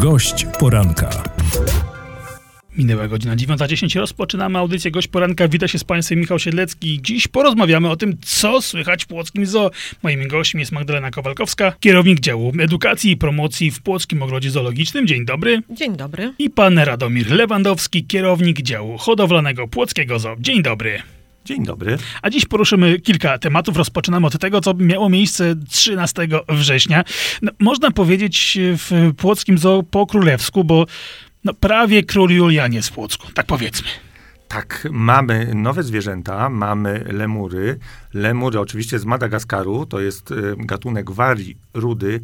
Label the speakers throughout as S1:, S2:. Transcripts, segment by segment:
S1: Gość poranka.
S2: Minęła godzina 9:10. Rozpoczynamy audycję Gość Poranka. Wita się z Państwem Michał Siedlecki. Dziś porozmawiamy o tym, co słychać w Płockim Zoo. Moim gościem jest Magdalena Kowalkowska, kierownik działu edukacji i promocji w Płockim Ogrodzie Zoologicznym. Dzień dobry.
S3: Dzień dobry.
S2: I pan Radomir Lewandowski, kierownik działu hodowlanego Płockiego Zoo. Dzień dobry.
S4: Dzień dobry.
S2: A dziś poruszymy kilka tematów. Rozpoczynamy od tego, co miało miejsce 13 września. Można powiedzieć w Płockim Zoo po królewsku, bo prawie król Julian jest w Płocku, tak powiedzmy.
S4: Tak, mamy nowe zwierzęta, mamy lemury. Lemury oczywiście z Madagaskaru, to jest gatunek warii rudy,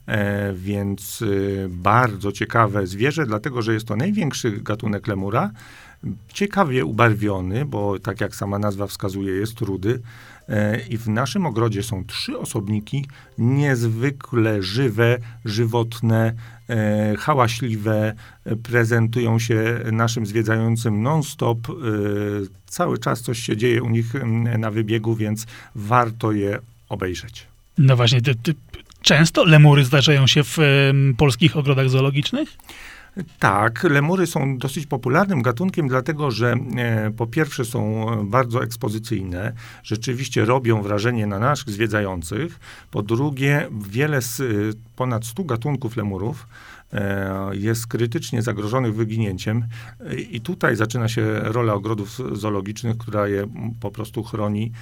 S4: więc bardzo ciekawe zwierzę, dlatego że jest to największy gatunek lemura. Ciekawie ubarwiony, bo tak jak sama nazwa wskazuje, jest rudy. I w naszym ogrodzie są 3 osobniki, niezwykle żywe, żywotne, hałaśliwe, prezentują się naszym zwiedzającym non-stop. Cały czas coś się dzieje u nich na wybiegu, więc warto je obejrzeć.
S2: No właśnie, często lemury zdarzają się w polskich ogrodach zoologicznych?
S4: Tak, lemury są dosyć popularnym gatunkiem, dlatego że po pierwsze są bardzo ekspozycyjne, rzeczywiście robią wrażenie na naszych zwiedzających. Po drugie, wiele z ponad 100 gatunków lemurów jest krytycznie zagrożonych wyginięciem i tutaj zaczyna się rola ogrodów zoologicznych, która je po prostu chroni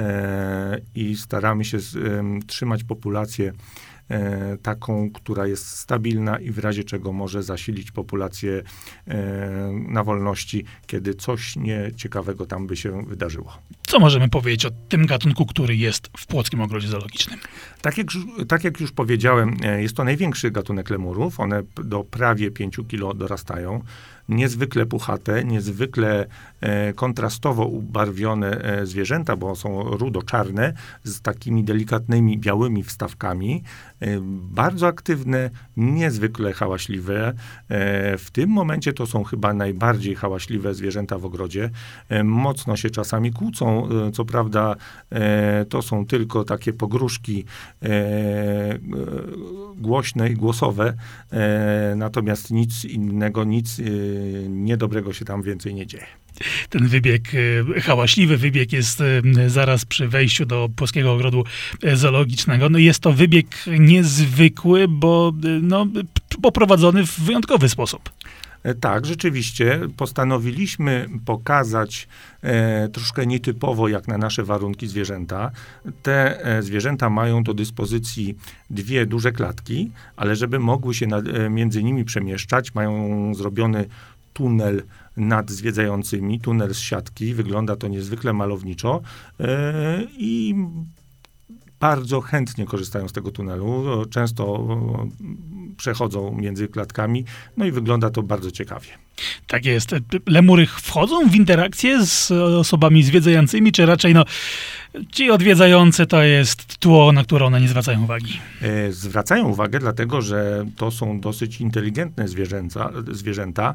S4: i staramy się trzymać populację taką, która jest stabilna i w razie czego może zasilić populację na wolności, kiedy coś nieciekawego tam by się wydarzyło.
S2: Co możemy powiedzieć o tym gatunku, który jest w Płockim Ogrodzie Zoologicznym?
S4: Tak jak już powiedziałem, jest to największy gatunek lemurów. One do prawie 5 kilo dorastają. Niezwykle puchate, niezwykle kontrastowo ubarwione zwierzęta, bo są rudo-czarne, z takimi delikatnymi, białymi wstawkami. Bardzo aktywne, niezwykle hałaśliwe. W tym momencie to są chyba najbardziej hałaśliwe zwierzęta w ogrodzie. Mocno się czasami kłócą. Co prawda to są tylko takie pogróżki głośne i głosowe, natomiast nic innego, nic niedobrego się tam więcej nie dzieje.
S2: Ten wybieg, hałaśliwy wybieg jest zaraz przy wejściu do Płockiego Ogrodu Zoologicznego. No jest to wybieg niezwykły, bo poprowadzony w wyjątkowy sposób.
S4: Tak, rzeczywiście postanowiliśmy pokazać troszkę nietypowo jak na nasze warunki zwierzęta. Te zwierzęta mają do dyspozycji 2 duże klatki, ale żeby mogły się między nimi przemieszczać, mają zrobiony tunel nad zwiedzającymi, tunel z siatki. Wygląda to niezwykle malowniczo i bardzo chętnie korzystają z tego tunelu. Często przechodzą między klatkami, no i wygląda to bardzo ciekawie.
S2: Tak jest. Lemury wchodzą w interakcję z osobami zwiedzającymi, czy raczej ci odwiedzający to jest tło, na które one nie zwracają uwagi?
S4: Zwracają uwagę, dlatego że to są dosyć inteligentne zwierzęta.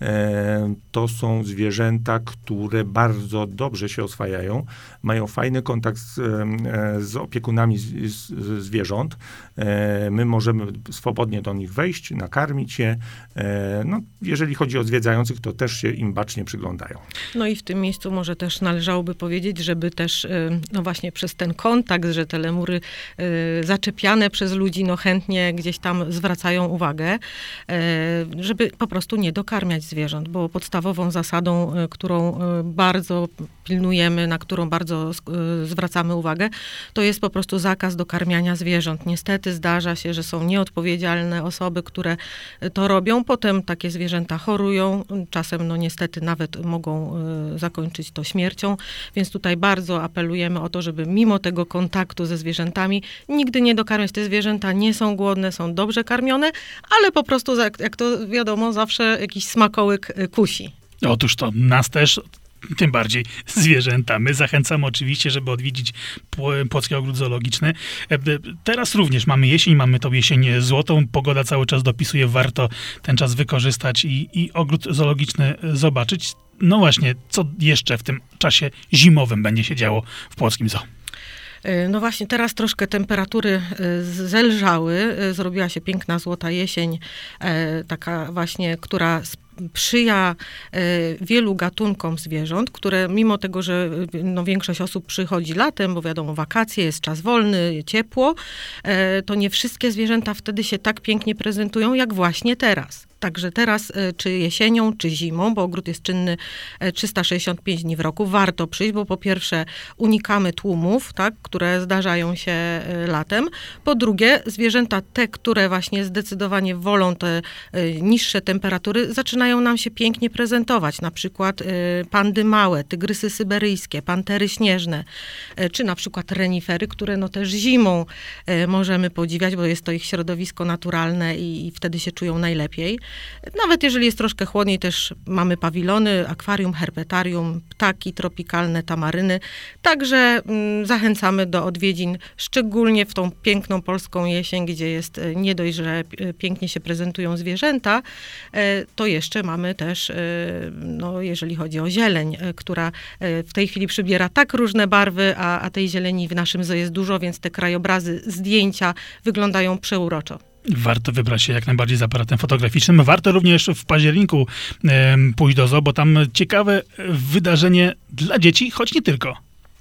S4: To są zwierzęta, które bardzo dobrze się oswajają, mają fajny kontakt z opiekunami zwierząt. My możemy swobodnie do nich wejść, nakarmić je. Jeżeli chodzi o zwiedzających, to też się im bacznie przyglądają.
S3: No i w tym miejscu może też należałoby powiedzieć, żeby też, właśnie przez ten kontakt, że te lemury zaczepiane przez ludzi, chętnie gdzieś tam zwracają uwagę, żeby po prostu nie dokarmiać zwierząt, bo podstawową zasadą, którą bardzo pilnujemy, na którą bardzo zwracamy uwagę, to jest po prostu zakaz dokarmiania zwierząt. Niestety zdarza się, że są nieodpowiedzialne osoby, które to robią. Potem takie zwierzęta chorują. Czasem niestety nawet mogą zakończyć to śmiercią. Więc tutaj bardzo apelujemy o to, żeby mimo tego kontaktu ze zwierzętami nigdy nie dokarmiać. Te zwierzęta nie są głodne, są dobrze karmione, ale po prostu, jak to wiadomo, zawsze jakiś smakołyk kusi.
S2: Otóż to nas też, tym bardziej zwierzęta. My zachęcamy oczywiście, żeby odwiedzić Płocki Ogród Zoologiczny. Teraz również mamy jesień, mamy tą jesień złotą. Pogoda cały czas dopisuje, warto ten czas wykorzystać i ogród zoologiczny zobaczyć. No właśnie, co jeszcze w tym czasie zimowym będzie się działo w Płockim Zoo?
S3: No właśnie, teraz troszkę temperatury zelżały. Zrobiła się piękna złota jesień, taka właśnie, która sprzyja wielu gatunkom zwierząt, które mimo tego, że większość osób przychodzi latem, bo wiadomo, wakacje, jest czas wolny, ciepło, to nie wszystkie zwierzęta wtedy się tak pięknie prezentują, jak właśnie teraz. Także teraz, czy jesienią, czy zimą, bo ogród jest czynny 365 dni w roku, warto przyjść, bo po pierwsze unikamy tłumów, tak, które zdarzają się latem. Po drugie, zwierzęta te, które właśnie zdecydowanie wolą te niższe temperatury, zaczynają nam się pięknie prezentować. Na przykład pandy małe, tygrysy syberyjskie, pantery śnieżne, czy na przykład renifery, które no też zimą możemy podziwiać, bo jest to ich środowisko naturalne i wtedy się czują najlepiej. Nawet jeżeli jest troszkę chłodniej, też mamy pawilony, akwarium, herpetarium, ptaki tropikalne, tamaryny. Także zachęcamy do odwiedzin, szczególnie w tą piękną polską jesień, gdzie jest nie dość, że pięknie się prezentują zwierzęta, to jeszcze mamy też, no, jeżeli chodzi o zieleń, która w tej chwili przybiera tak różne barwy, a tej zieleni w naszym zoo jest dużo, więc te krajobrazy, zdjęcia wyglądają przeuroczo.
S2: Warto wybrać się jak najbardziej z aparatem fotograficznym. Warto również w październiku pójść do zoo, bo tam ciekawe wydarzenie dla dzieci, choć nie tylko.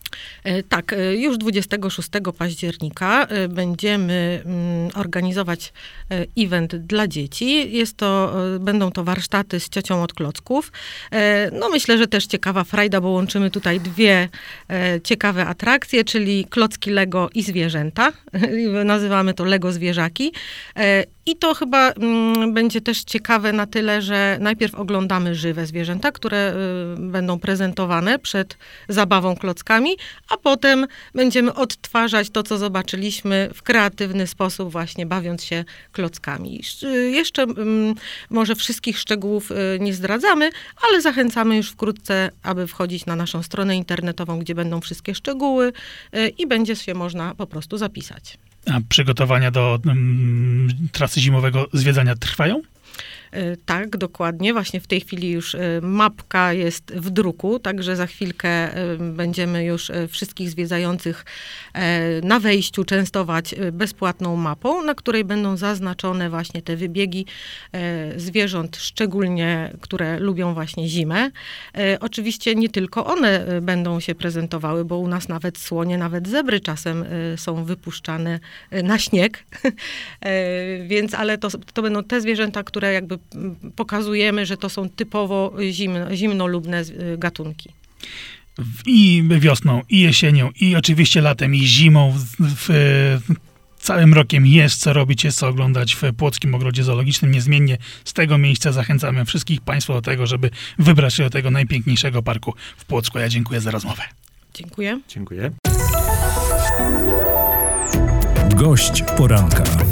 S3: Tak, już 26 października będziemy organizować event dla dzieci. Będą to warsztaty z ciocią od klocków. No myślę, że też ciekawa frajda, bo łączymy tutaj dwie ciekawe atrakcje, czyli klocki Lego i zwierzęta. Nazywamy to Lego zwierzaki. I to chyba będzie też ciekawe na tyle, że najpierw oglądamy żywe zwierzęta, które będą prezentowane przed zabawą klockami, a potem będziemy odtwarzać to, co zobaczyliśmy w kreatywny sposób, właśnie bawiąc się klockami. Jeszcze może wszystkich szczegółów nie zdradzamy, ale zachęcamy już wkrótce, aby wchodzić na naszą stronę internetową, gdzie będą wszystkie szczegóły i będzie się można po prostu zapisać.
S2: A przygotowania do trasy zimowego zwiedzania trwają?
S3: Tak, dokładnie. Właśnie w tej chwili już mapka jest w druku, także za chwilkę będziemy już wszystkich zwiedzających na wejściu częstować bezpłatną mapą, na której będą zaznaczone właśnie te wybiegi zwierząt, szczególnie które lubią właśnie zimę. Oczywiście nie tylko one będą się prezentowały, bo u nas nawet słonie, nawet zebry czasem są wypuszczane na śnieg. Więc, ale to będą te zwierzęta, które jakby pokazujemy, że to są typowo zimnolubne gatunki.
S2: I wiosną, i jesienią, i oczywiście latem, i zimą, całym rokiem jest co robić, jest co oglądać w Płockim Ogrodzie Zoologicznym. Niezmiennie z tego miejsca zachęcamy wszystkich Państwa do tego, żeby wybrać się do tego najpiękniejszego parku w Płocku. Ja dziękuję za rozmowę.
S3: Dziękuję.
S4: Dziękuję.
S1: Gość poranka.